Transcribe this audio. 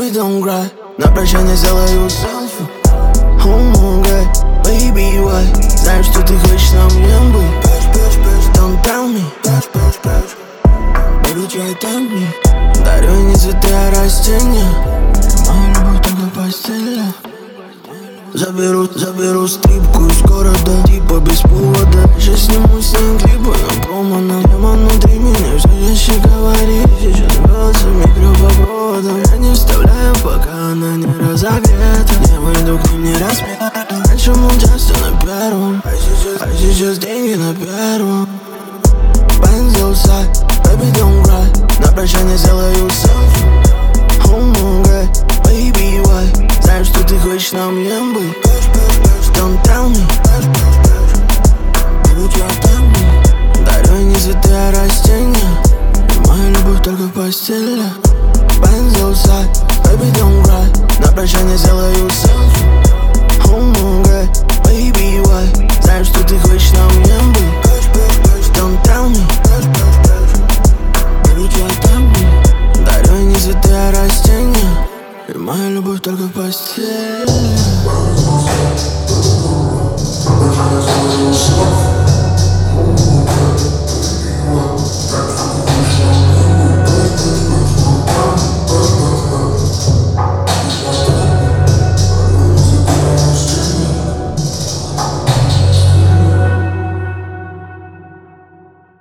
baby, don't cry. На прощание сделаю селфи. Baby, why? Знаю, что ты хочешь на мне быть. Don't tell me. Baby, try tell me. Дарю не цветы, а растения. Моя любовь только в постели. Заберу скрипку из города, типа без повода. Сейчас сниму с ней клипы на промо. Тема внутри меня все чаще говорит. Сейчас рвется микрофон. Я не вставляю, пока она не разогрета. Я выйду к ним не распета. Раньше был часто на первом, а сейчас деньги на первом. Benz outside, baby don't cry. На прощание сделаю селфи. Baby, why? Знаю, что ты хочешь на мне быть. Don't tell me. Baby, try tell me. Дарю не цветы, а растения. И моя любовь только в постели. Benz outside, baby don't cry. На прощание сделаю селфи. Baby, why? Знаю, что ты хочешь на мне быть. Don't tell me. Baby, try tell me. Дарю не цветы, а растения. И моя любовь только в постели.